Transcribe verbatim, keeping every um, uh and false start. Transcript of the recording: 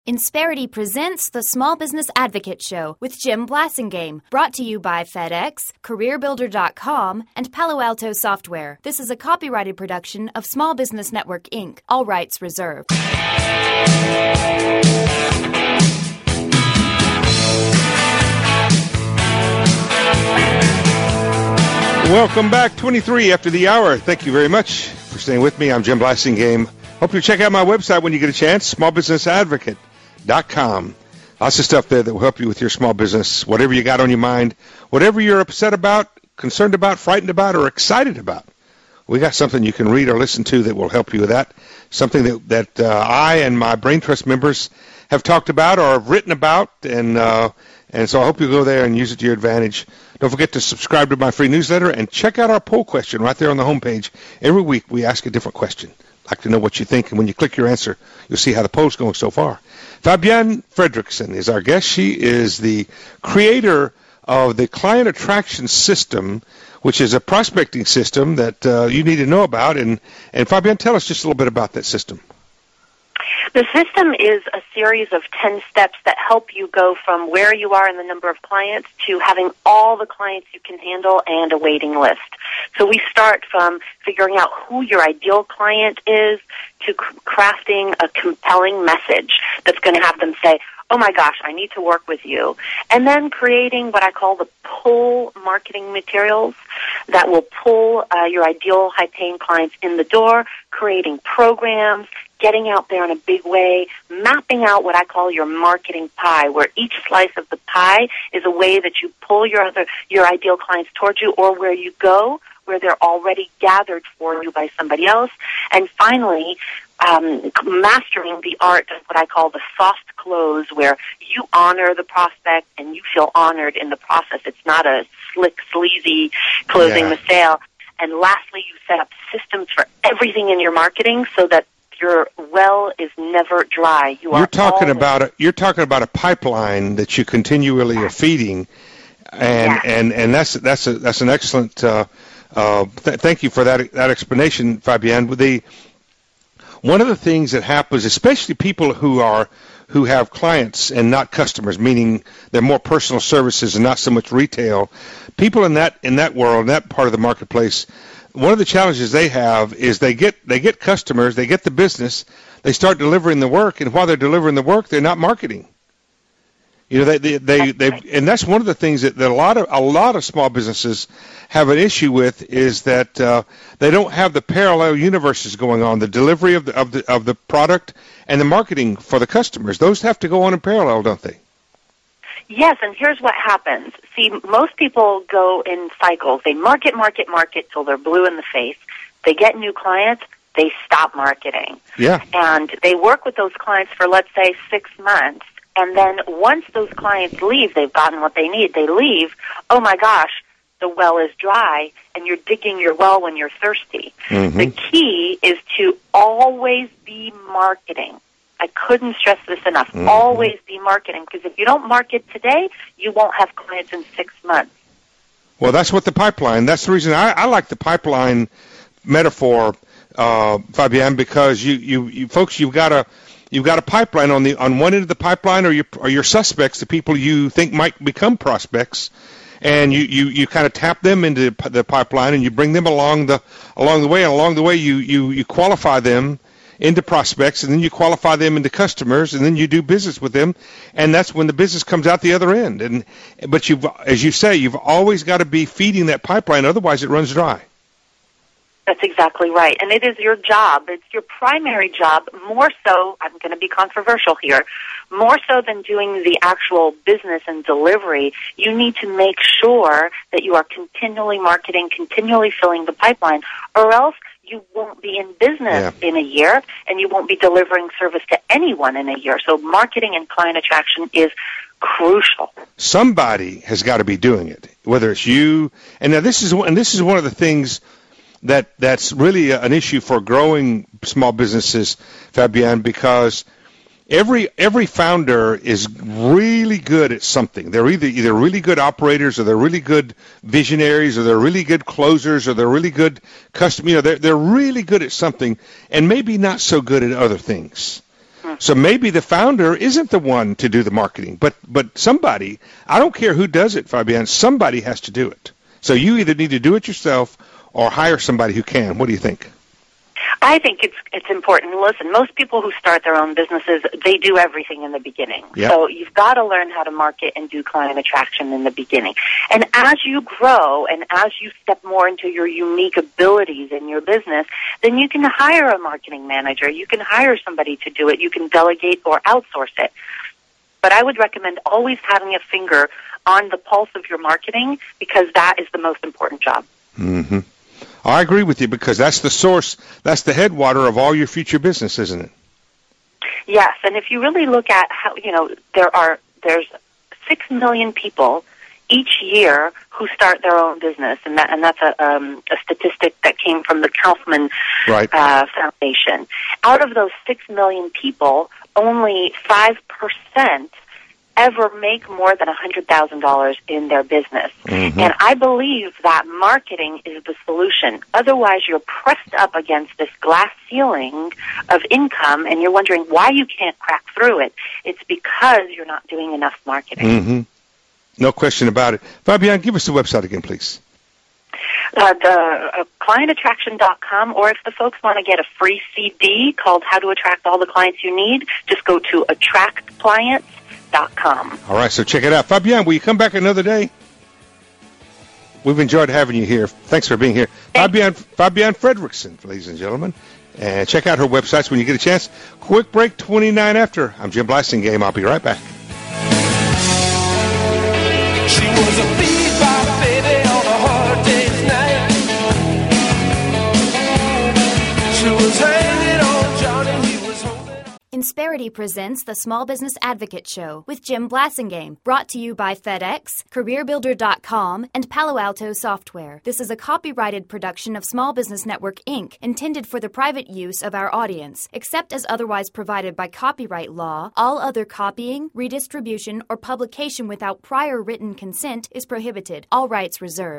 Insperity presents the Small Business Advocate Show with Jim Blasingame, brought to you by FedEx, Career Builder dot com, and Palo Alto Software. This is a copyrighted production of Small Business Network, Incorporated. All rights reserved. Welcome back, twenty-three after the hour. Thank you very much for staying with me. I'm Jim Blasingame. Hope you check out my website when you get a chance, small business advocate dot com. Lots of stuff there that will help you with your small business, whatever you got on your mind, whatever you're upset about, concerned about, frightened about, or excited about. We got something you can read or listen to that will help you with that, something that, that uh, I and my Brain Trust members have talked about or have written about, and uh, and so I hope you go there and use it to your advantage. Don't forget to subscribe to my free newsletter and check out our poll question right there on the homepage. Every week we ask a different question. I'd like to know what you think, and when you click your answer, you'll see how the poll's going so far. Fabienne Fredrickson is our guest. She is the creator of the Client Attraction System, which is a prospecting system that uh, you need to know about. And, and Fabienne, tell us just a little bit about that system. The system is a series of ten steps that help you go from where you are in the number of clients to having all the clients you can handle and a waiting list. So we start from figuring out who your ideal client is to crafting a compelling message that's going to have them say, oh my gosh, I need to work with you. And then creating what I call the pull marketing materials that will pull uh, your ideal high-paying clients in the door, creating programs, getting out there in a big way, mapping out what I call your marketing pie, where each slice of the pie is a way that you pull your other your ideal clients towards you, or where you go, where they're already gathered for you by somebody else. And finally, um, mastering the art of what I call the soft close, where you honor the prospect and you feel honored in the process. It's not a slick, sleazy closing Yeah. the sale. And lastly, you set up systems for everything in your marketing so that your well is never dry. You are You're talking always... about a, you're talking about a pipeline that you continually are feeding, and Yes. and, and that's that's a, that's an excellent. Uh, uh, th- thank you for that that explanation, Fabienne. The one of the things that happens, especially people who are who have clients and not customers, meaning they're more personal services and not so much retail. People in that in that world, in that part of the marketplace, one of the challenges they have is they get they get customers, they get the business, they start delivering the work, and while they're delivering the work, they're not marketing. You know, they they they, they and that's one of the things that, that a lot of a lot of small businesses have an issue with, is that uh, they don't have the parallel universes going on, the delivery of the of the of the product and the marketing for the customers. Those have to go on in parallel, don't they? Yes, and here's what happens. See, most people go in cycles. They market, market, market till they're blue in the face. They get new clients. They stop marketing. Yeah. And they work with those clients for, let's say, six months. And then once those clients leave, they've gotten what they need. They leave. Oh, my gosh, the well is dry, and you're digging your well when you're thirsty. Mm-hmm. The key is to always be marketing. I couldn't stress this enough. Mm-hmm. Always be marketing, because if you don't market today, you won't have clients in six months. Well, that's what the pipeline, that's the reason I, I like the pipeline metaphor, uh, Fabienne, because you, you, you folks, you've got a you've got a pipeline on the on one end of the pipeline are your are your suspects, the people you think might become prospects, and you, you, you kind of tap them into the pipeline and you bring them along the along the way, and along the way you, you, you qualify them into prospects, and then you qualify them into customers, and then you do business with them, and that's when the business comes out the other end. And but you've, as you say, you've always got to be feeding that pipeline, otherwise it runs dry. That's exactly right, and it is your job. It's your primary job, more so, I'm going to be controversial here, more so than doing the actual business and delivery. You need to make sure that you are continually marketing, continually filling the pipeline, or else you won't be in business yeah. in a year, and you won't be delivering service to anyone in a year. So marketing and client attraction is crucial. Somebody has got to be doing it, whether it's you. And now this is and this is one of the things that that's really an issue for growing small businesses, Fabienne, because every every founder is really good at something. They're either either really good operators, or they're really good visionaries, or they're really good closers, or they're really good custom. You know, they're they're really good at something, and maybe not so good at other things. So maybe the founder isn't the one to do the marketing, but but somebody, I don't care who does it, Fabienne, somebody has to do it. So you either need to do it yourself or hire somebody who can. What do you think? I think it's it's important. Listen, most people who start their own businesses, they do everything in the beginning. Yep. So you've got to learn how to market and do client attraction in the beginning. And as you grow and as you step more into your unique abilities in your business, then you can hire a marketing manager. You can hire somebody to do it. You can delegate or outsource it. But I would recommend always having a finger on the pulse of your marketing because that is the most important job. Mm-hmm. I agree with you because that's the source, that's the headwater of all your future business, isn't it? Yes, and if you really look at how, you know, there are, there's six million people each year who start their own business, and that, and that's a, um, a statistic that came from the Kaufman right. uh, Foundation. Out of those six million people, only five percent ever make more than one hundred thousand dollars in their business. Mm-hmm. And I believe that marketing is the solution. Otherwise, you're pressed up against this glass ceiling of income, and you're wondering why you can't crack through it. It's because you're not doing enough marketing. Mm-hmm. No question about it. Fabienne, give us the website again, please. Uh, the uh, client attraction dot com, or if the folks want to get a free C D called How to Attract All the Clients You Need, just go to attract clients dot com. All right, so check it out. Fabienne, will you come back another day? We've enjoyed having you here. Thanks for being here. Fabienne, Fabienne Fredrickson, ladies and gentlemen. And check out her websites when you get a chance. Quick break, twenty-nine after. I'm Jim Blasingame. I'll be right back. She was a bebop baby on a hard day's night. She was hanging on Johnny, he was holding on. Insperity presents the Small Business Advocate Show with Jim Blasingame, brought to you by FedEx, Career Builder dot com, and Palo Alto Software. This is a copyrighted production of Small Business Network, Incorporated, intended for the private use of our audience. Except as otherwise provided by copyright law, all other copying, redistribution, or publication without prior written consent is prohibited. All rights reserved.